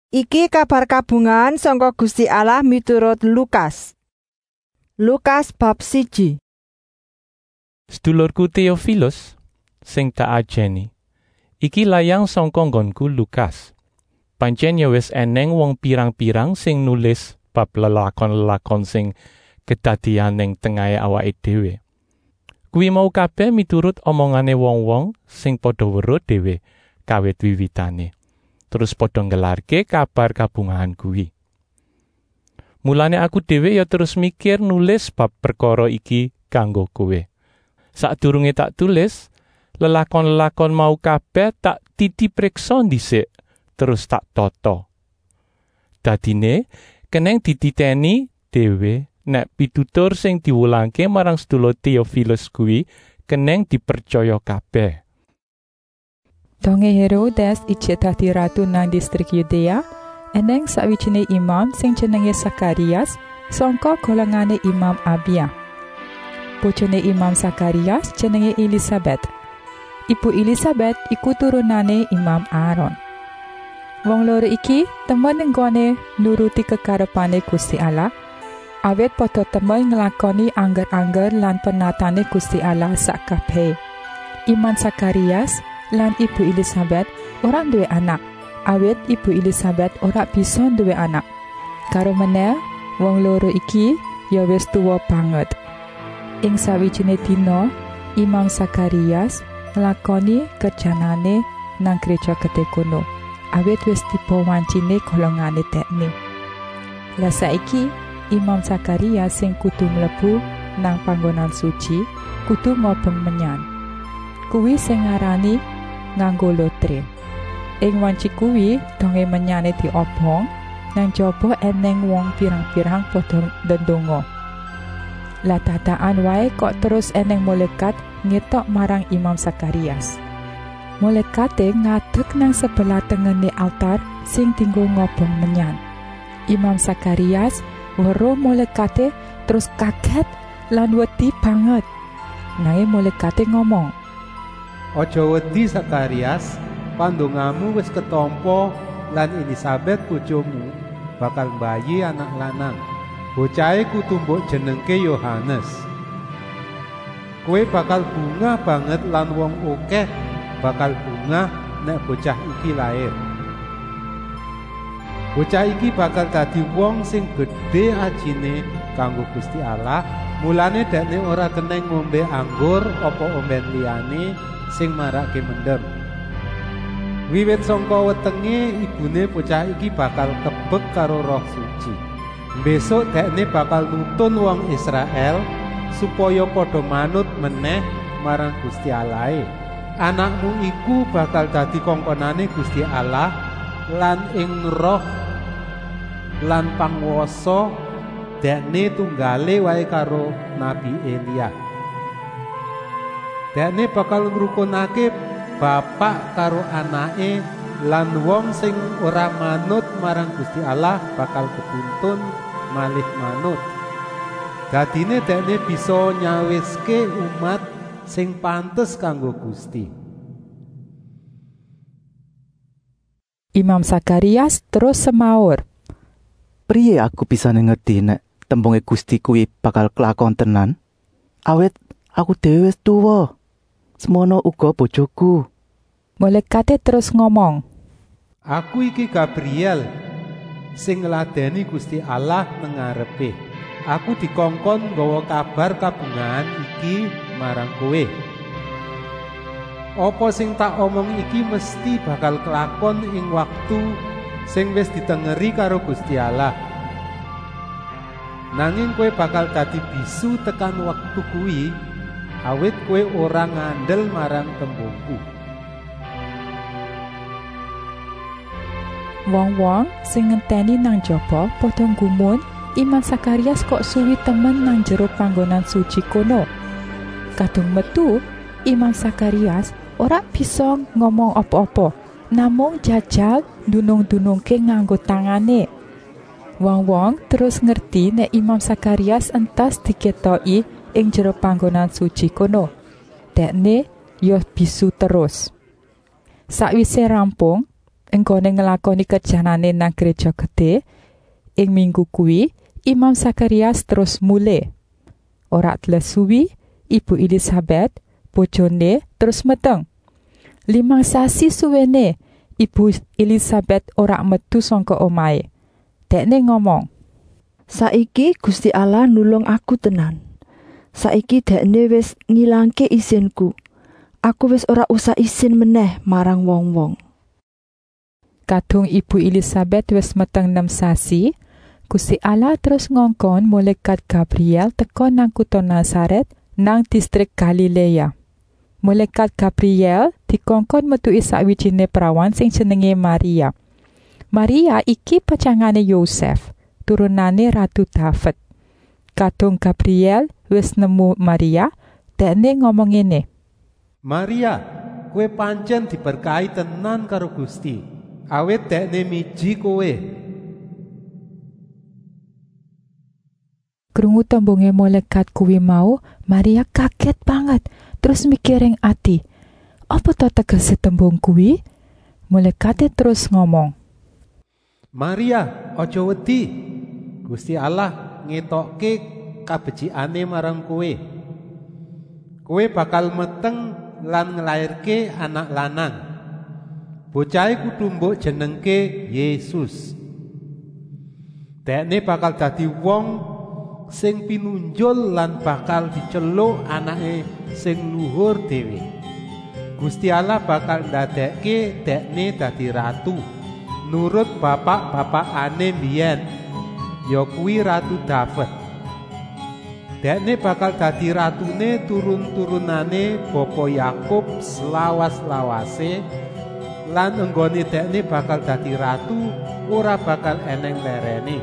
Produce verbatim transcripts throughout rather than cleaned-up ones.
Iki kabar kabungan saka Gusti Allah miturut Lukas. Lukas bab siji. Sedulurku Theophilus sing tak ajeni. Iki layang saka nggonku Lukas. Pancen ya wis eneng wong pirang-pirang sing nulis bab lelakon-lelakon sing kedadian ning tengahe awake dhewe. Kuwi mau kabeh miturut omongane wong-wong sing padha weruh dhewe kawit wiwitane. Terus padha nggelarke kabar kabungahan kuwi. Mulane aku dhewe ya terus mikir nulis bab perkara iki kanggo kowe. Sadurunge tak tulis, lelakon-lelakon mau kabeh tak titipriksa dhisik, terus tak tata. Dadine keneng dititeni dhewe nek pitutur sing diwulangke marang sedulur Theophilus kuwi keneng dipercaya kabeh. Donge Herodes ijek dadi ratu nang distrik Yudea, eneng sawijine imam sing jenenge Sakarias sangka golongane Imam Abia. Bojone Imam Sakarias jenenge Elisabeth. Ibu Elisabeth iku turunane Imam Aaron. Wong loro iki temen nggone nuruti kekarepane Gusti Allah, awit padha temen nglakoni angger-angger lan penatane Gusti Allah sak kabeh. Imam Sakarias lan Ibu Elisabeth ora duwe anak, awit Ibu Elisabeth ora bisa duwe anak. Karo meneh, wong loro iki ya wis tuwa banget. Ing sawijine dina, Imam Sakarias nglakoni kerjanane nang gereja gedhe kono, awit wis tiba wancine golongane dekne. Lah saiki Imam Sakarias sing kudu mlebu nang panggonan suci kudu ngobong menyan. Kuwi sing ngarani nganggo lotre. Ing wanci kuwi donge menyane diobong, nang jaba eneng wong pirang-pirang padha ndedonga. Lah tatakan wae kok terus eneng malaikat ngetok marang Imam Sakarias. Malaikate ngadeg nang sebelah tengene altar sing dienggo ngobong menyan. Imam Sakarias weruh malaikate terus kaget lan wedi banget. Nanging malaikate ngomong, "Aja wedi Sakarias, pandongamu wis ketampa lan Elisabeth bojomu bakal mbayi anak lanang. Bocahe kudu mbok jenengke Yohanes. Kowe bakal bungah banget lan wong akeh bakal bungah nek bocah iki lair. Bocah iki bakal dadi wong sing gedhe ajine kanggo Gusti Allah, mulane dekne ora keneng ngombe anggur apa omben liyane sing marake mendem. Wiwit sangka wetenge ibune bocah iki bakal kebek karo Roh Suci. Besok dekne bakal nuntun wong Israel supaya padha manut meneh marang Gusti Allah. Anakmu iku bakal dadi kongkonane Gusti Allah lan ing roh lan panguwasa dekne tunggale wae karo Nabi Elia. Dekne bakal ngrukunake bapak karo anake lan wong sing ora manut marang Gusti Allah bakal ketuntun malih manut. Dadine dekne bisa nyawiske umat sing pantes kanggo Gusti." Imam Sakarias terus semaur, "Priye aku bisa ngerti nek tembunge Gusti kuwi bakal kelakon tenan? Awit aku dhewe wis tuwa. Semono uga bojoku." Malaikate terus ngomong, "Aku iki Gabriel sing ngladeni Gusti Allah nang ngarepe. Aku dikongkon nggawa kabar kabungahan iki marang kowe. Apa sing tak omong iki mesti bakal kelakon ing waktu sing wis ditengeri karo Gusti Allah. Nanging kowe bakal dadi bisu tekan waktu kuwi, awit kowe ora ngandel marang tembungku." Wong-wong sing ngenteni nang jaba padha nggumun Imam Sakarias kok suwi temen nang jero panggonan suci kono. Kadung metu, Imam Sakarias ora bisa ngomong apa-apa, namung jajal dunung-dunungke nganggo tangane. Wong-wong terus ngerti nek Imam Sakarias entas diketoki ing jero panggonan suci kono. Dekne ya bisu terus. Sakwise rampung, Enggone ngelakoni kerjanane nang gereja gede, ing minggu kuwi Imam Sakarias terus mule. Ora teles suwi, Ibu Elisabeth, bojone terus meteng. Limang sasi suwene, Ibu Elisabeth ora metu saka omahe. Dekne ngomong, Saiki Gusti Allah nulung aku tenan. Saiki dekne wis ngilangke izinku. Aku wis ora usah izin meneh marang wong-wong. Kadung Ibu Elisabeth wis meteng enam sasi, Gusti Allah terus ngongkon malaikat Gabriel teka nang kutha Nazaret nang distrik Galilea. Malaikat Gabriel dikongkon metuki sawijine prawan sing jenenge Maria. Maria iki pacangane Yosef, turunane Ratu David. Kadung Gabriel wis nemu Maria, dekne ngomong ngene. Maria, kowe pancen diberkahi tenan karo Gusti. Awit dekne miji kowe. Krungu tembunge malaikat kuwi mau, Maria kaget banget, terus mikiring ati. Apa to tegese tembung kuwi? Malaikate terus ngomong. Maria, aja wedi. Gusti Allah ngetokke kabecikane marang kowe. Kowe bakal meteng lan nglairke anak lanang. Bocahe kudu mbok jenengke Yesus. Dekne bakal dadi wong sing pinunjul lan bakal diceluk anake sing luhur dhewe. Gusti Allah bakal ndadekke dekne dadi ratu nurut bapak-bapakane mbiyen, ya kuwi Ratu David. Dekne bakal dadi ratune turun-turunane Bapa Yakub selawas-lawase, lan enggone dekne bakal dadi ratu ora bakal eneng lerene.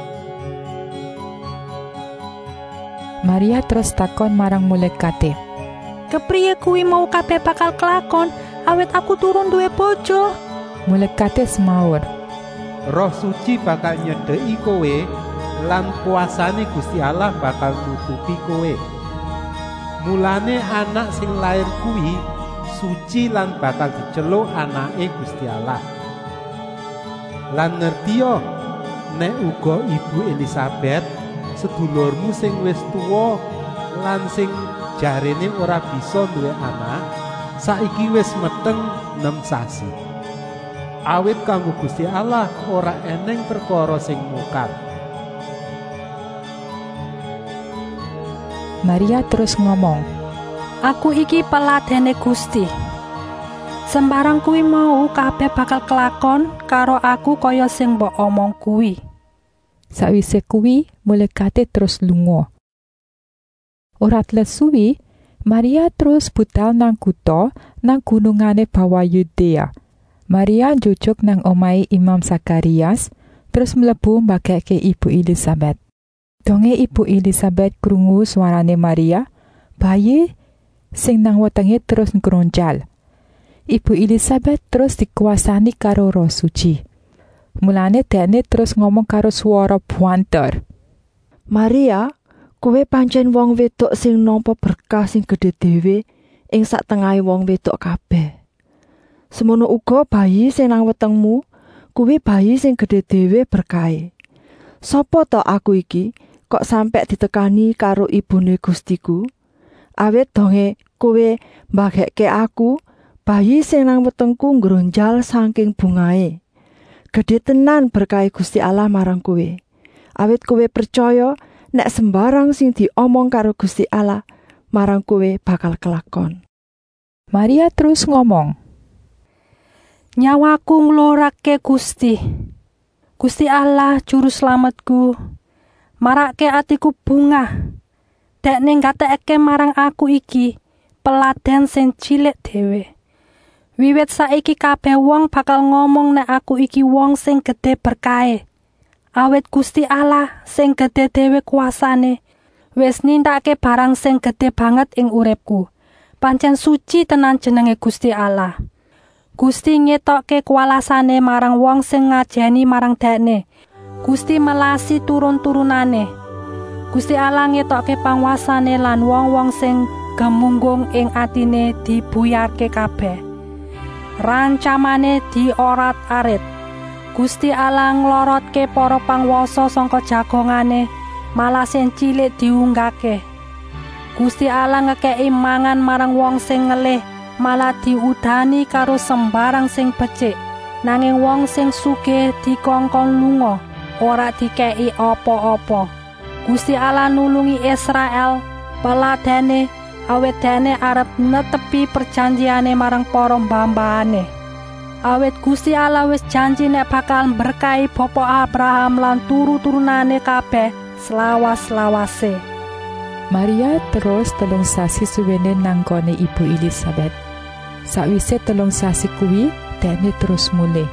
Maria terus takon marang malaikate. Kepriye kuwi mau kabeh bakal kelakon, awit aku turun duwe bojo? Malaikate semaur. Roh Suci bakal nyedheki kowe lan kuasane Gusti Allah bakal nutupi kowe. Mulane anak sing lair kuwi suci lan bakal diceluk anake Gusti Allah. Lan ngertiyo nek uga Ibu Elisabeth sedulurmu sing wis tuwa lan sing jarene ora bisa duwe anak, saiki wis meteng enam sasi. Awit kanggo Gusti Allah ora eneng perkara sing mungkar. Maria terus ngomong, Aku iki peladene Gusti. Sembarang kuwi mau kabeh bakal kelakon karo aku kaya sing mbok omong kuwi. Sawise kuwi, malaikate terus lunga. Ora teles suwi, Maria terus budal nang kutha nang gunungane bawah Yudea. Maria njujug nang omahe Imam Sakarias, terus mlebu mbageke Ibu Elisabeth. Donge Ibu Elisabeth krungu suarane Maria, bayi sing nang wetenge terus ngroncal. Ibu Elisabeth terus dikuasani karo Roh Suci. Mulane dekne terus ngomong karo swara buanter. Maria, kowe pancen wong wedok sing nampa berkah sing gedhe dhewe ing sak tengahe wong wedok kabeh. Semono uga bayi sing nang wetengmu, kuwi bayi sing gedhe dhewe berkahe. Sopo to aku iki kok sampe ditekani karo ibune Gustiku? Awit donge kowe mbagekke aku, bayi sing nang wetengku ngronjal saking bungahe. Gedhe tenan berkahe Gusti Allah marang kowe. Awit kowe percaya nek sembarang sing diomong karo Gusti Allah marang kowe bakal kelakon. Maria terus ngomong, Nyawaku nglorake Gusti. Gusti Allah juru slametku. Marake atiku bungah. Dekne ngatekake marang aku iki peladen sing cilik dhewe. Wiwit saiki kabeh wong bakal ngomong nek aku iki wong sing gedhe berkahe. Awit Gusti Allah sing gedhe dhewe kuasane wis nindakake barang sing gedhe banget ing uripku. Pancen suci tenan jenenge Gusti Allah. Gusti ngetokke kualasane marang wong sing ngajeni marang dekne. Gusti melasi turun-turunane. Gusti Allah ngetokke panguasane lan wong-wong sing gemunggung ing atine dibuyarke kabeh. rancamane diorat-arit. Gusti Allah nglorotke para pangwasa sangka jagongane, malah sing cilik diunggake. Gusti Allah ngekeki mangan marang wong sing ngelih, malah diudani karo sembarang sing becik. Nanging wong sing sugih dikongkon lunga, ora dikeki apa-apa. Gusti Allah nulungi Israel, peladene, awit dene arep netepi perjanjiane marang para mbah-mbahane. Awit Gusti Allah wis janji nek bakal berkahi Bapa Abraham lan turu-turunane kabeh selawas-lawase. Maria terus telung sasi suwene nanggone Ibu Elisabet. Sakwise telung sasi kuwi, dene terus mulih.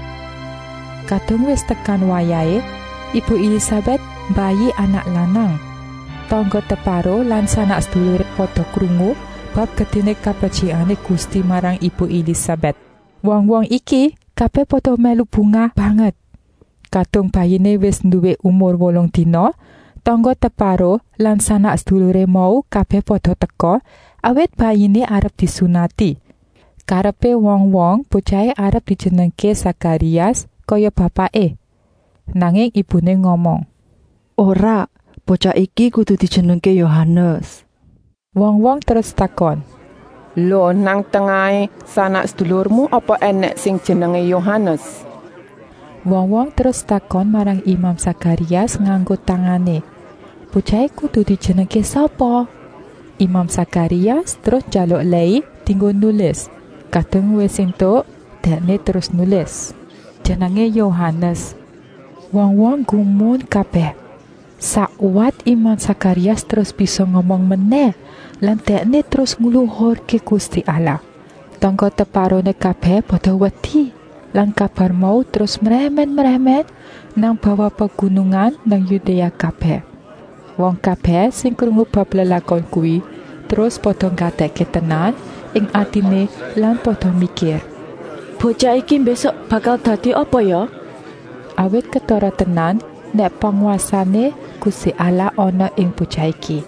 Kadung wis tekan wayahe, Ibu Elisabet bayi anak lanang. Tangga teparo lan sanak sedulur padha krungu bab gedene kabeciane Gusti marang Ibu Elisabet. Wong-wong iki kabeh padha melu bungah banget. Kadung bayine wis duwe umur wolung dina, tangga teparo lan sanak sedulure mau kabeh padha teka awit bayine arep disunati. Karepe wong-wong bocahe arep dijenengke Zakarias kaya bapake. Nanging ibune ngomong, Ora, bocah iki kudu dijenengke Yohanes. Wong-wong terus takon, Lho nang tengahe sanak sedulurmu apa enek sing jenenge Yohanes? Wong-wong terus takon marang Imam Zakarias nganggo tangane. Bocahe kudu dijenengke sapa? Imam Zakarias terus jaluk lei dinggo nulis. Kadung wis entuk, dekne terus nulis. Jenenge Yohanes. Wong-wong gumun kabeh. Sakwat Imam Zakarias terus bisa ngomong meneh, lan dekne terus ngluhurke Gusti Allah. Tangga teparone kabeh padha wedi, lan kabar mau terus mremen-mremen nang bawah pegunungan nang Yudea kabeh. Wong kabeh sing krungu bab lelakon kuwi terus padha ngatekke tenan ing atine lan padha mikir, Bocah iki besok bakal dadi apa ya? Awit ketara tenan nek panguasane Gusti Allah ana ing bocah iki.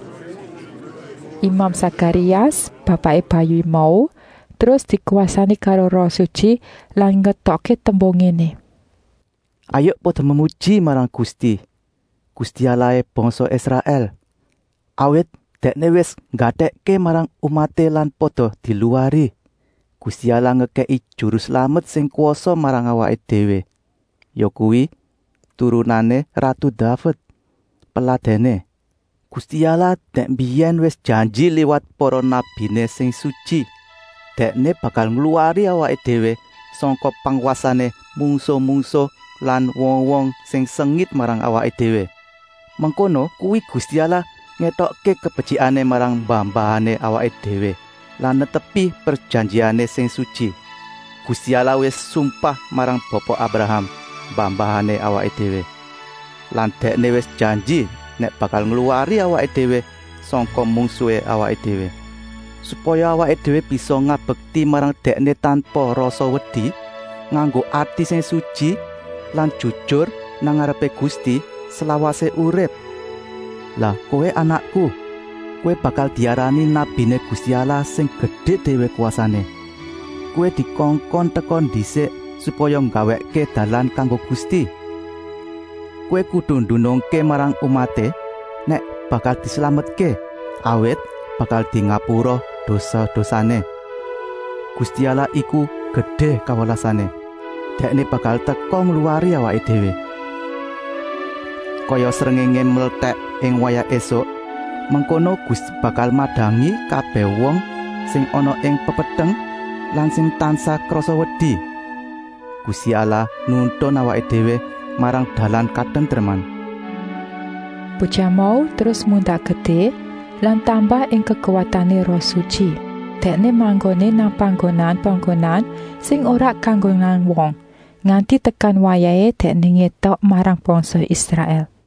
Imam Zakarias, bapake bayi mau, terus dikuasani karo Roh Suci lan ngetokke tembung ngene. Ayo padha memuji marang Gusti, Gusti Allahe bangsa Israel. Awit dekne wis nggatekke marang umate lan padha diluwari. Gusti Allah ngekeki juru slamet sing kuwasa marang awake dhewe. Ya kuwi turunane Ratu Daud, peladene. Gusti Allah dek biyen wis janji liwat para nabine sing suci. Dekne bakal ngluwari awake dhewe saka panguasane mungsu-mungsu lan wong-wong sing sengit marang awake dhewe. Mengkono kuwi Gusti Allah ngetokke kebecikane marang mbah-mbahane awake dhewe lan netepi perjanjiane sing suci. Gusti Allah wis sumpah marang Bapa Abraham, mbah-mbahane awake dhewe. Lan dekne wis janji nek bakal ngluwari awake dhewe saka mungsuhe awake dhewe. Supaya awake dhewe bisa ngabekti marang dekne tanpa rasa wedi, nganggo ati sing suci lan jujur nang ngarepe Gusti selawase urip. Lah kowe anakku, kowe bakal diarani nabine Gusti Allah sing gedhe dhewe kuasane. Kowe dikongkon teka dhisik supaya nggawekke dalan kanggo Gusti. Kowe kudu ndunungke marang umate nek bakal dislametke, awit bakal di ngapura dosa-dosane. Gusti Allah iku gedhe kawelasane. Dekne bakal teka ngluwari awake dhewe. Kaya srengenge mlethek ing wayah esuk, mengkono Gusti bakal madangi kabeh wong sing ana ing pepeteng lan sing tansah krasa wedi. Gusti Allah nuntun awake dhewe marang dalan katentreman. Bocah mau terus mundak gedhe lan tambah ing kekuatane Roh Suci. Dekne manggone nang panggonan-panggonan sing ora kanggonan wong, nganti tekan wayahe dekne ngetok marang bangsa Israel.